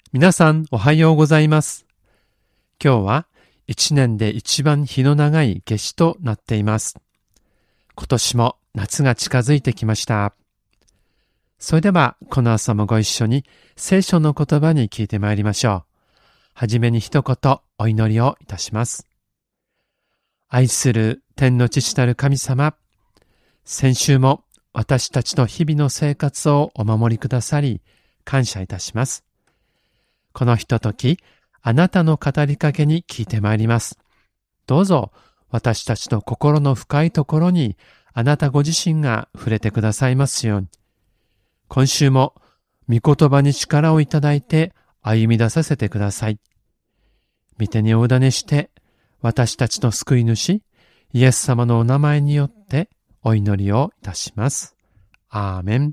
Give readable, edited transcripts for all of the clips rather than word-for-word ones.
皆さんおはようございます。今日は一年で一番日の長い夏至となっています。今年も夏が近づいてきました。それではこの朝もご一緒に聖書の言葉に聞いてまいりましょう。はじめに一言お祈りをいたします。愛する天の父なる神様、先週も私たちの日々の生活をお守りくださり感謝いたします。このひととき、あなたの語りかけに聞いてまいります。どうぞ私たちの心の深いところにあなたご自身が触れてくださいますように。今週も御言葉に力をいただいて歩み出させてください。御手にお委ねして私たちの救い主イエス様のお名前によってお祈りをいたします。アーメン。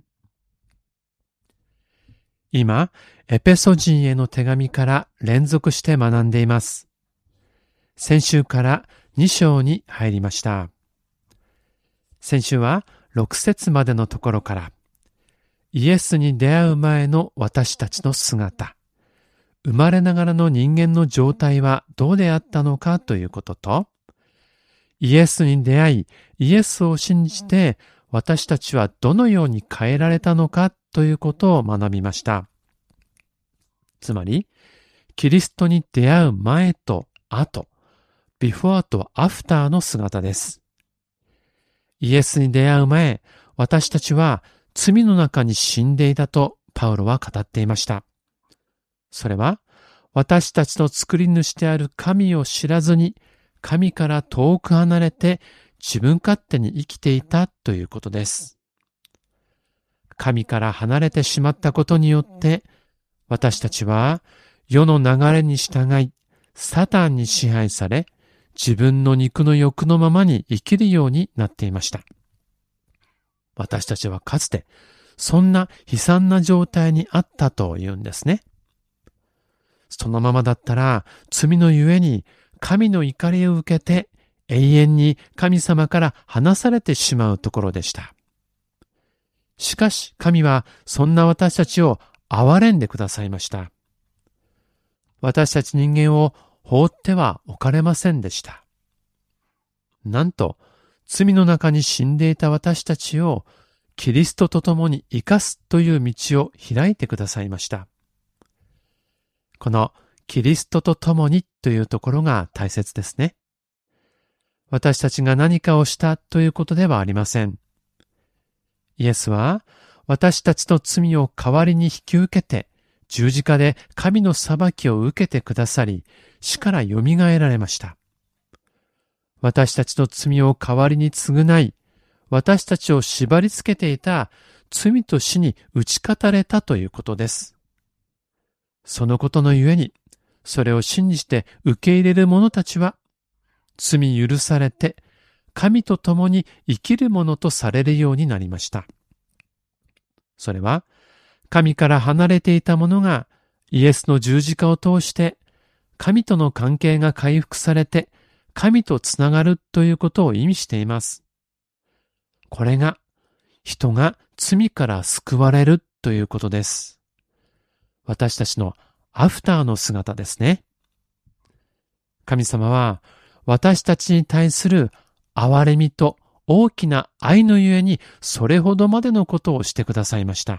今、エペソ人への手紙から連続して学んでいます。先週から2章に入りました。先週は6節までのところから、イエスに出会う前の私たちの姿、生まれながらの人間の状態はどうであったのかということと、イエスに出会い、イエスを信じて私たちはどのように変えられたのかということを学びました。つまり、キリストに出会う前と後、ビフォーとアフターの姿です。イエスに出会う前、私たちは罪の中に死んでいたとパウロは語っていました。それは、私たちの作り主である神を知らずに、神から遠く離れて自分勝手に生きていたということです。神から離れてしまったことによって、私たちは世の流れに従い、サタンに支配され、自分の肉の欲のままに生きるようになっていました。私たちはかつて、そんな悲惨な状態にあったというんですね。そのままだったら、罪のゆえに神の怒りを受けて、永遠に神様から離されてしまうところでした。しかし神はそんな私たちを憐れんでくださいました。私たち人間を放ってはおかれませんでした。なんと、罪の中に死んでいた私たちをキリストと共に生かすという道を開いてくださいました。このキリストと共にというところが大切ですね。私たちが何かをしたということではありません。イエスは私たちの罪を代わりに引き受けて、十字架で神の裁きを受けてくださり、死からよみがえられました。私たちの罪を代わりに償い、私たちを縛り付けていた罪と死に打ち勝たれたということです。そのことのゆえに、それを信じて受け入れる者たちは、罪許されて、神と共に生きる者とされるようになりました。それは、神から離れていた者がイエスの十字架を通して神との関係が回復されて神とつながるということを意味しています。これが人が罪から救われるということです。私たちのアフターの姿ですね。神様は私たちに対する憐れみと大きな愛のゆえにそれほどまでのことをしてくださいました。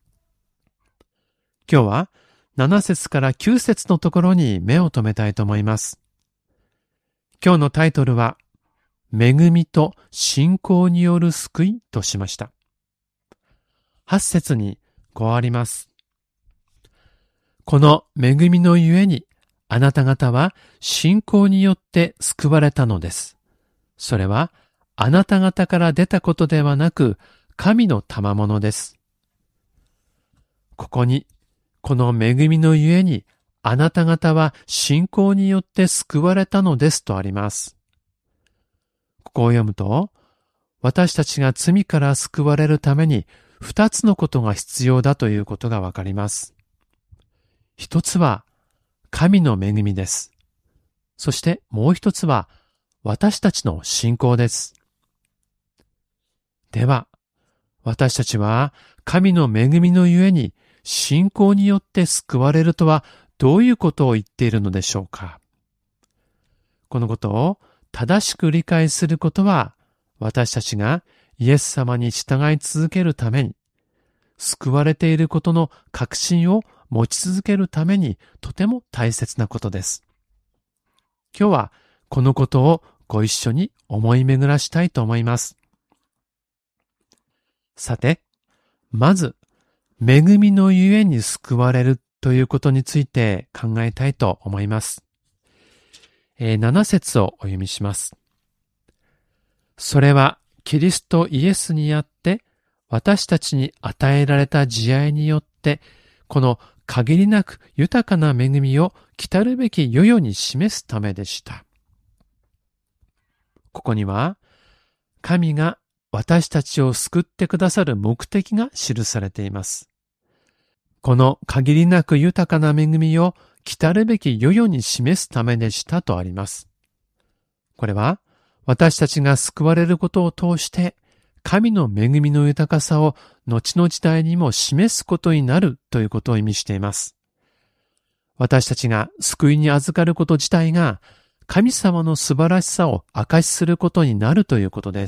今日は7節から9節のところに目を留めたいと思います。今日のタイトルは、恵みと信仰による救いとしました。8節にこうあります。この恵みのゆえに、あなた方は信仰によって救われたのです。それは、あなた方から出たことではなく、神の賜物です。ここに、この恵みのゆえに、あなた方は信仰によって救われたのですとあります。ここを読むと、私たちが罪から救われるために2つのことが必要だということがわかります。一つは神の恵みです。そしてもう一つは私たちの信仰です。では、私たちは神の恵みのゆえに信仰によって救われるとはどういうことを言っているのでしょうか。このことを正しく理解することは、私たちがイエス様に従い続けるために、救われていることの確信を持ち続けるためにとても大切なことです。今日はこのことをご一緒に思い巡らしたいと思います。さて、まず、恵みのゆえに救われるということについて考えたいと思います。7節をお読みします。それはキリストイエスにあって私たちに与えられた慈愛によってこの限りなく豊かな恵みを来たるべき世々に示すためでした。ここには神が私たちを救ってくださる目的が記されています。この限りなく豊かな恵みを来たるべき世々に示すためでしたとあります。これは私たちが救われることを通して神の恵みの豊かさを後の時代にも示すことになるということを意味しています。私たちが救いに預かること自体が神様の素晴らしさを証しすることになるということです。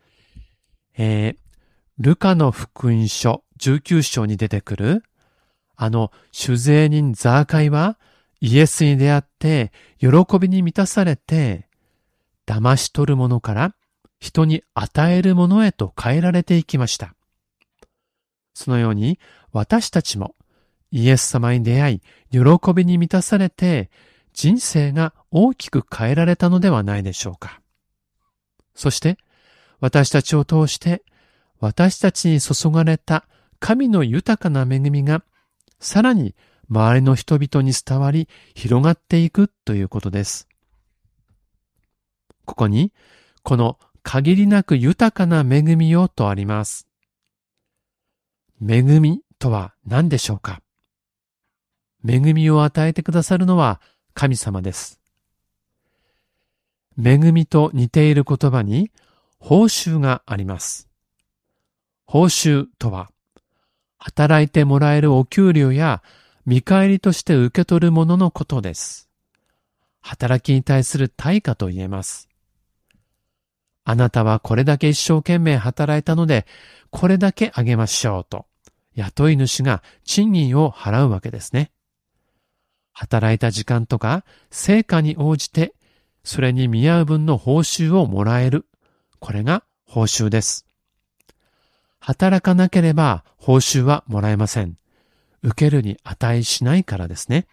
ルカの福音書19章に出てくる酒税人ザーカイはイエスに出会って喜びに満たされて騙し取るものから人に与えるものへと変えられていきました。そのように私たちもイエス様に出会い喜びに満たされて人生が大きく変えられたのではないでしょうか。そして私たちを通して私たちに注がれた神の豊かな恵みがさらに周りの人々に伝わり広がっていくということです。ここにこの限りなく豊かな恵みをとあります。恵みとは何でしょうか。恵みを与えてくださるのは神様です。恵みと似ている言葉に報酬があります。報酬とは働いてもらえるお給料や見返りとして受け取るもののことです。働きに対する対価と言えます。あなたはこれだけ一生懸命働いたので、これだけあげましょうと、雇い主が賃金を払うわけですね。働いた時間とか成果に応じて、それに見合う分の報酬をもらえる。これが報酬です。働かなければ報酬はもらえません。受けるに値しないからですね。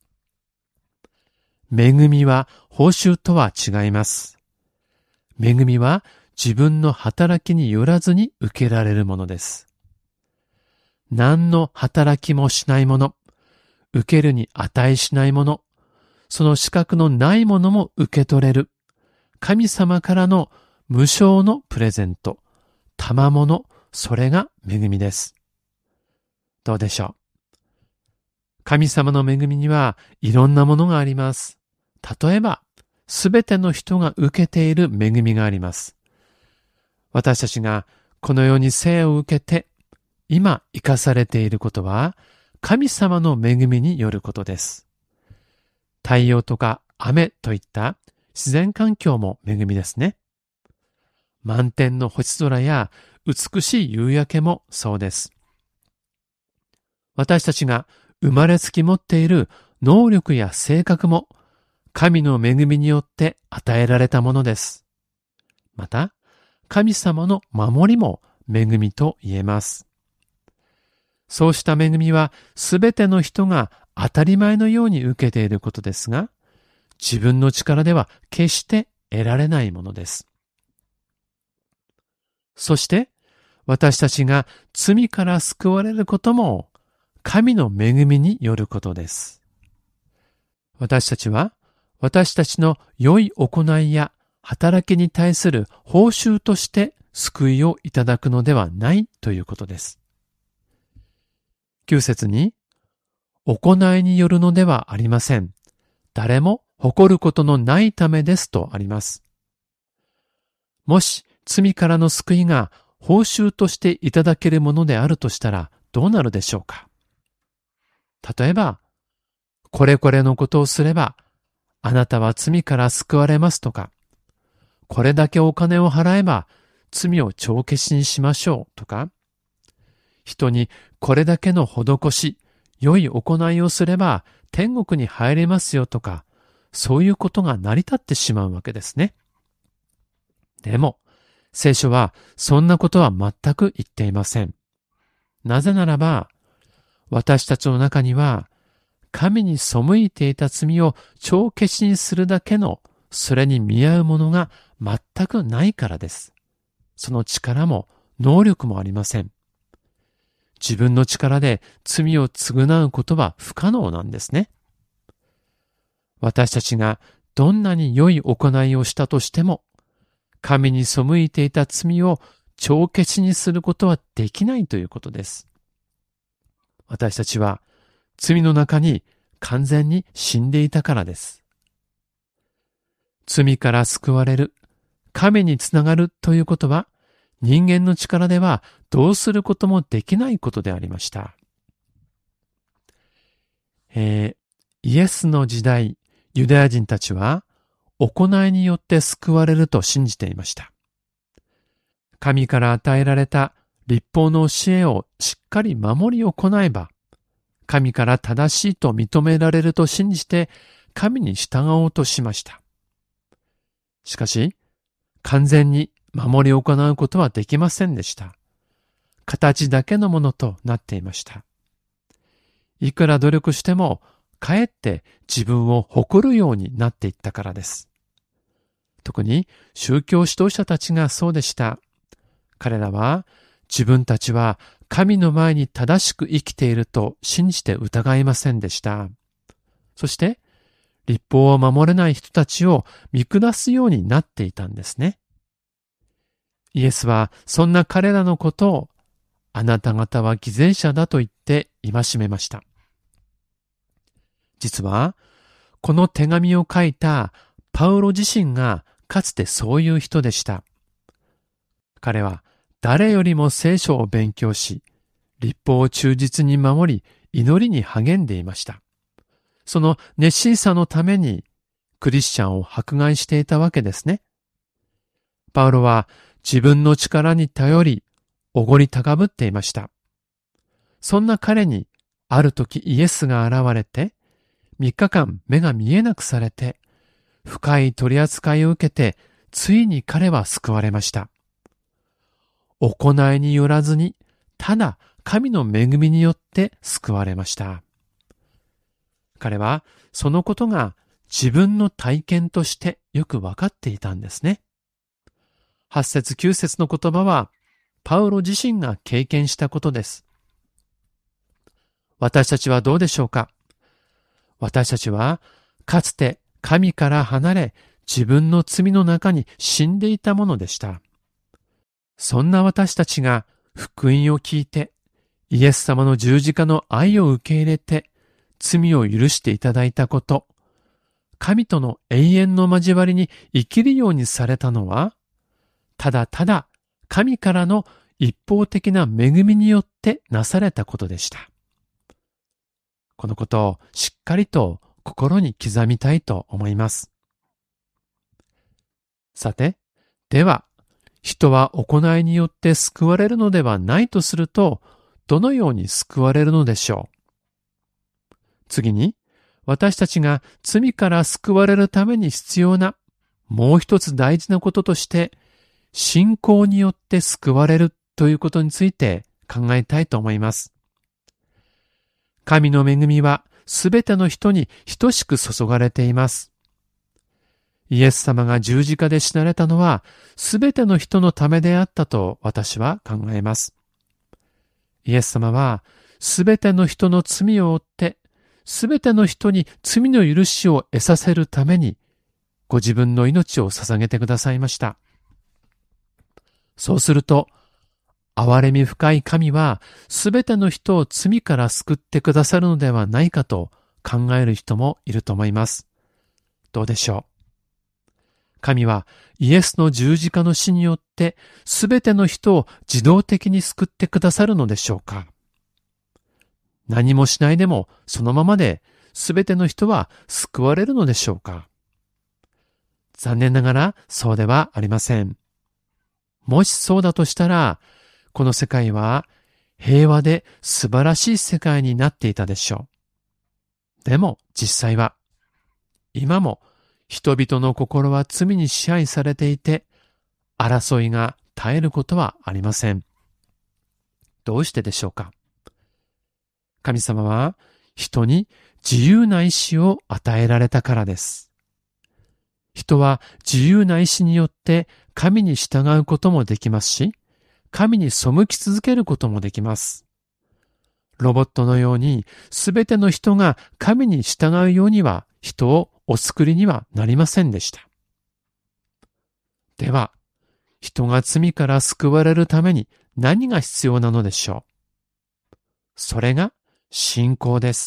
恵みは報酬とは違います。恵みは自分の働きによらずに受けられるものです。何の働きもしないもの、受けるに値しないもの、その資格のないものも受け取れる。神様からの無償のプレゼント、賜物、それが恵みです。どうでしょう。神様の恵みにはいろんなものがあります。例えば、すべての人が受けている恵みがあります。私たちがこの世に生を受けて、今生かされていることは、神様の恵みによることです。太陽とか雨といった自然環境も恵みですね。満天の星空や美しい夕焼けもそうです。私たちが生まれつき持っている能力や性格も神の恵みによって与えられたものです。また、神様の守りも恵みと言えます。そうした恵みはすべての人が当たり前のように受けていることですが、自分の力では決して得られないものです。そして、私たちが罪から救われることも神の恵みによることです。私たちは私たちの良い行いや働きに対する報酬として救いをいただくのではないということです。9節に、行いによるのではありません。誰も誇ることのないためですとあります。もし罪からの救いが報酬としていただけるものであるとしたらどうなるでしょうか。例えば、これこれのことをすれば、あなたは罪から救われますとか、これだけお金を払えば罪を帳消しにしましょうとか、人にこれだけの施し、良い行いをすれば天国に入れますよとか、そういうことが成り立ってしまうわけですね。でも、聖書はそんなことは全く言っていません。なぜならば、私たちの中には、神に背いていた罪を帳消しにするだけの、それに見合うものが全くないからです。その力も能力もありません。自分の力で罪を償うことは不可能なんですね。私たちがどんなに良い行いをしたとしても、神に背いていた罪を帳消しにすることはできないということです。私たちは罪の中に完全に死んでいたからです。罪から救われる、神につながるということは、人間の力ではどうすることもできないことでありました。イエスの時代、ユダヤ人たちは行いによって救われると信じていました。神から与えられた律法の教えをしっかり守り行えば、神から正しいと認められると信じて神に従おうとしました。しかし、完全に守り行うことはできませんでした。形だけのものとなっていました。いくら努力しても、かえって自分を誇るようになっていったからです。特に宗教指導者たちがそうでした。彼らは自分たちは神の前に正しく生きていると信じて疑いませんでした。そして、律法を守れない人たちを見下すようになっていたんですね。イエスはそんな彼らのことを、あなた方は偽善者だと言って戒めました。実は、この手紙を書いたパウロ自身がかつてそういう人でした。彼は誰よりも聖書を勉強し、律法を忠実に守り、祈りに励んでいました。その熱心さのためにクリスチャンを迫害していたわけですね。パウロは自分の力に頼り、おごり高ぶっていました。そんな彼にある時イエスが現れて、3日間目が見えなくされて、深い取り扱いを受けて、ついに彼は救われました。行いによらずに、ただ神の恵みによって救われました。彼はそのことが自分の体験としてよくわかっていたんですね。8節9節の言葉は、パウロ自身が経験したことです。私たちはどうでしょうか？私たちはかつて神から離れ自分の罪の中に死んでいたものでした。そんな私たちが福音を聞いてイエス様の十字架の愛を受け入れて罪を許していただいたこと、神との永遠の交わりに生きるようにされたのは、ただただ神からの一方的な恵みによってなされたことでした。このことをしっかりと心に刻みたいと思います。さて、では、人は行いによって救われるのではないとすると、どのように救われるのでしょう。次に、私たちが罪から救われるために必要なもう一つ大事なこととして、信仰によって救われるということについて考えたいと思います。神の恵みはすべての人に等しく注がれています。イエス様が十字架で死なれたのはすべての人のためであったと私は考えます。イエス様はすべての人の罪を負ってすべての人に罪の許しを得させるためにご自分の命を捧げてくださいました。そうすると、憐れみ深い神はすべての人を罪から救ってくださるのではないかと考える人もいると思います。どうでしょう。神はイエスの十字架の死によってすべての人を自動的に救ってくださるのでしょうか。 何もしないでもそのままで全ての人は救われるのでしょうか？残念ながらそうではありません。もしそうだとしたら、この世界は平和で素晴らしい世界になっていたでしょう。でも実際は、今も人々の心は罪に支配されていて、争いが絶えることはありません。どうしてでしょうか？神様は人に自由な意志を与えられたからです。人は自由な意志によって神に従うこともできますし、神に背き続けることもできます。ロボットのようにすべての人が神に従うようには人をお作りにはなりませんでした。では、人が罪から救われるために何が必要なのでしょう？それが信仰です。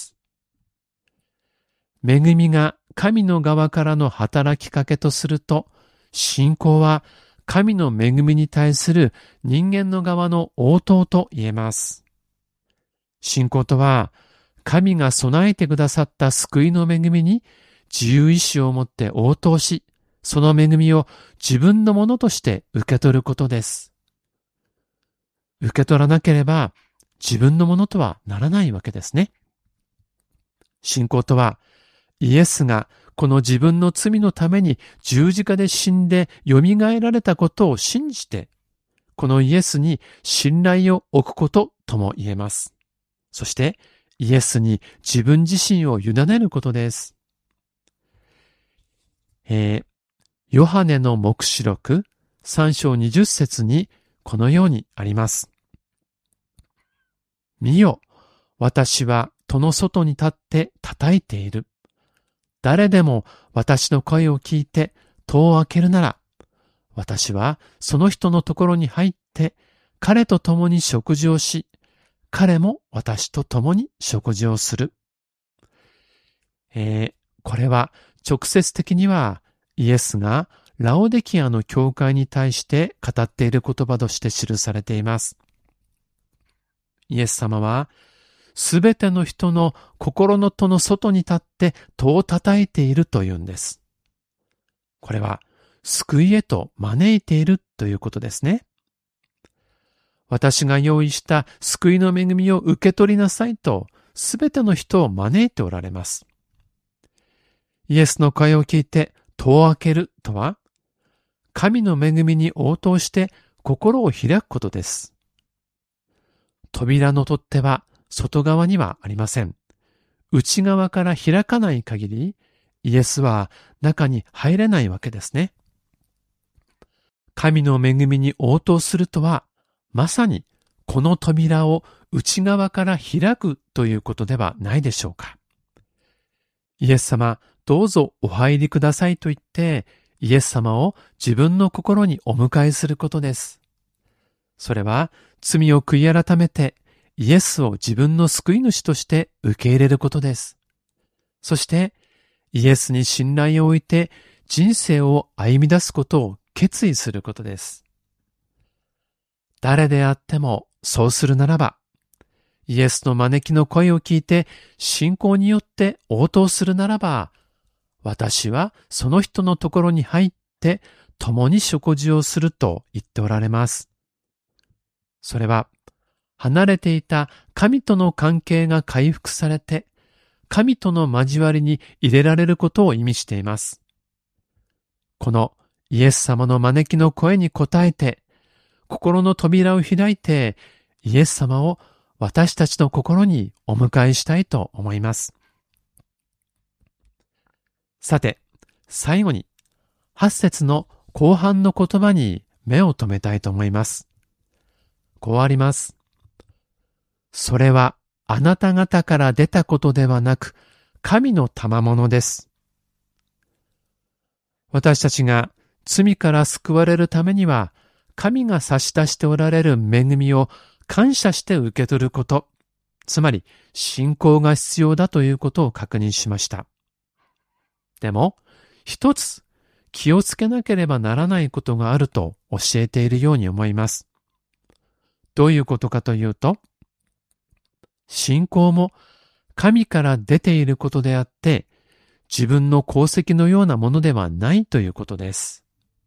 恵みが神の側からの働きかけとすると、信仰は神の恵みに対する人間の側の応答と言えます。信仰とは、神が備えてくださった救いの恵みに自由意志を持って応答し、その恵みを自分のものとして受け取ることです。受け取らなければ自分のものとはならないわけですね。信仰とは、イエスがこの自分の罪のために十字架で死んで蘇られたことを信じて、このイエスに信頼を置くこととも言えます。そしてイエスに自分自身を委ねることです。ヨハネの黙示録3章20節にこのようにあります。見よ、私は戸の外に立って叩いている。誰でも私の声を聞いて戸を開けるなら、私はその人のところに入って彼と共に食事をし、彼も私と共に食事をする。これは直接的にはイエスがラオデキアの教会に対して語っている言葉として記されています。イエス様はすべての人の心の戸の外に立って戸を叩いているというんです。これは救いへと招いているということですね。私が用意した救いの恵みを受け取りなさいと、すべての人を招いておられます。イエスの声を聞いて戸を開けるとは、神の恵みに応答して心を開くことです。扉の取っ手は外側にはありません。内側から開かない限り、イエスは中に入れないわけですね。神の恵みに応答するとは、まさにこの扉を内側から開くということではないでしょうか。イエス様、どうぞお入りくださいと言って、イエス様を自分の心にお迎えすることです。それは罪を悔い改めて、イエスを自分の救い主として受け入れることです。そして、イエスに信頼を置いて人生を歩み出すことを決意することです。誰であってもそうするならば、イエスの招きの声を聞いて信仰によって応答するならば、私はその人のところに入って共に食事をすると言っておられます。それは離れていた神との関係が回復されて、神との交わりに入れられることを意味しています。このイエス様の招きの声に応えて、心の扉を開いて、イエス様を私たちの心にお迎えしたいと思います。さて、最後に、8節の後半の言葉に目を留めたいと思います。こうあります。それはあなた方から出たことではなく、神の賜物です。私たちが罪から救われるためには、神が差し出しておられる恵みを感謝して受け取ること、つまり信仰が必要だということを確認しました。でも、一つ気をつけなければならないことがあると教えているように思います。どういうことかというと、 信仰も神から出ていることであって、自分の功績のようなものではないということです。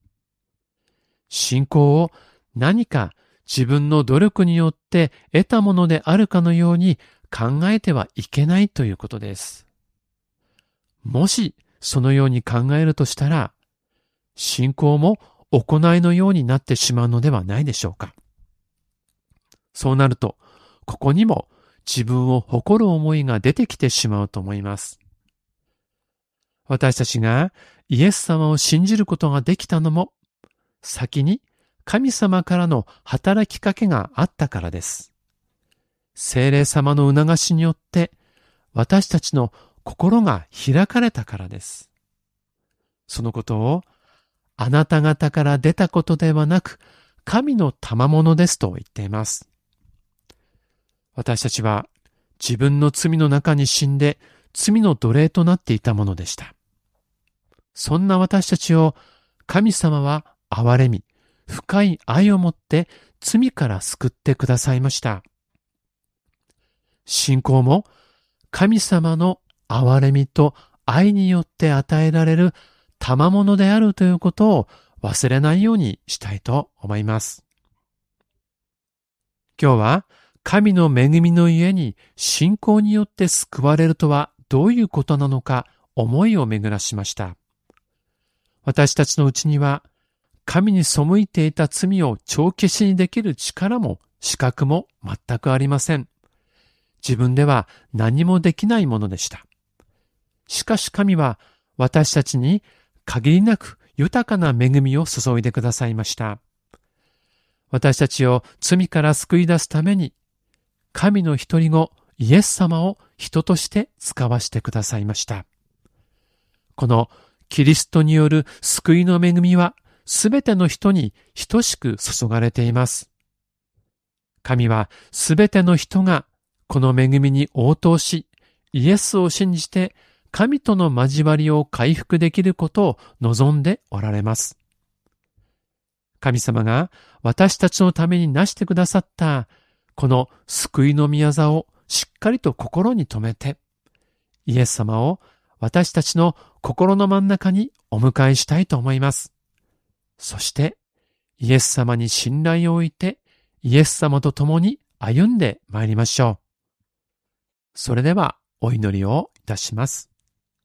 信仰を何か自分の努力によって得たものであるかのように考えてはいけないということです。もしそのように考えるとしたら、信仰も行いのようになってしまうのではないでしょうか。そうなると、ここにも自分を誇る思いが出てきてしまうと思います。私たちがイエス様を信じることができたのも、先に神様からの働きかけがあったからです。聖霊様の促しによって、私たちの心が開かれたからです。そのことを、あなた方から出たことではなく、神の賜物ですと言っています。私たちは自分の罪の中に死んで、罪の奴隷となっていたものでした。そんな私たちを神様は憐れみ、深い愛をもって罪から救ってくださいました。信仰も神様の憐れみと愛によって与えられる賜物であるということを忘れないようにしたいと思います。今日は神の恵みのゆえに信仰によって救われるとはどういうことなのか思いを巡らしました。私たちのうちには神に背いていた罪を帳消しにできる力も資格も全くありません。自分では何もできないものでした。しかし神は私たちに限りなく豊かな恵みを注いでくださいました。私たちを罪から救い出すために、神の一人子イエス様を人として使わしてくださいました。このキリストによる救いの恵みはすべての人に等しく注がれています。神はすべての人がこの恵みに応答し、イエスを信じて神との交わりを回復できることを望んでおられます。神様が私たちのためになしてくださったこの救いの御業をしっかりと心に留めて、イエス様を私たちの心の真ん中にお迎えしたいと思います。そしてイエス様に信頼を置いて、イエス様と共に歩んでまいりましょう。それではお祈りをいたします。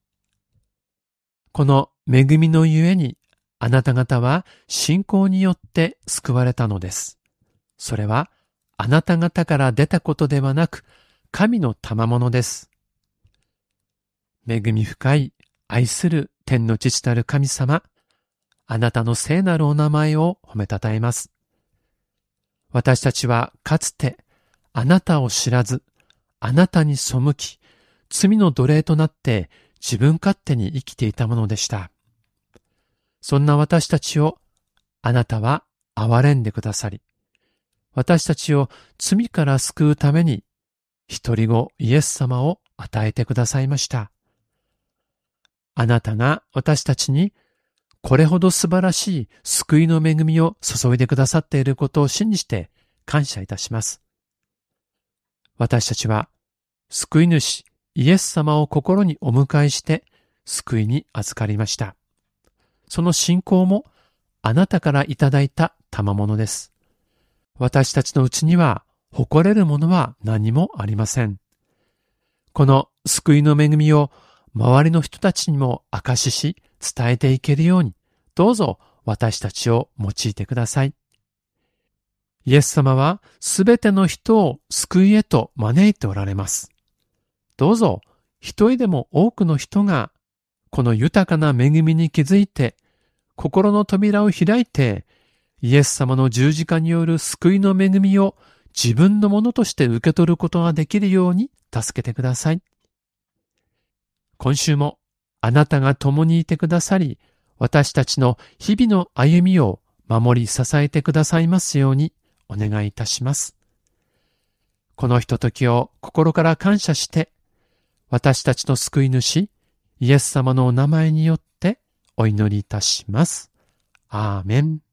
この恵みのゆえに、あなた方は信仰によって救われたのです。それはあなた方から出たことではなく、神の賜物です。恵み深い愛する天の父なる神様、あなたの聖なるお名前を褒めたたえます。私たちはかつてあなたを知らず、あなたに背き、罪の奴隷となって自分勝手に生きていたものでした。そんな私たちをあなたは憐れんでくださり、私たちを罪から救うために一人子イエス様を与えてくださいました。あなたが私たちにこれほど素晴らしい救いの恵みを注いでくださっていることを信じて感謝いたします。私たちは救い主イエス様を心にお迎えして救いに預かりました。その信仰もあなたからいただいた賜物です。私たちのうちには誇れるものは何もありません。この救いの恵みを周りの人たちにも証しし伝えていけるように、どうぞ私たちを用いてください。イエス様はすべての人を救いへと招いておられます。どうぞ一人でも多くの人がこの豊かな恵みに気づいて、心の扉を開いて、イエス様の十字架による救いの恵みを自分のものとして受け取ることができるように助けてください。今週もあなたが共にいてくださり、私たちの日々の歩みを守り支えてくださいますようにお願いいたします。このひとときを心から感謝して、私たちの救い主、イエス様のお名前によってお祈りいたします。アーメン。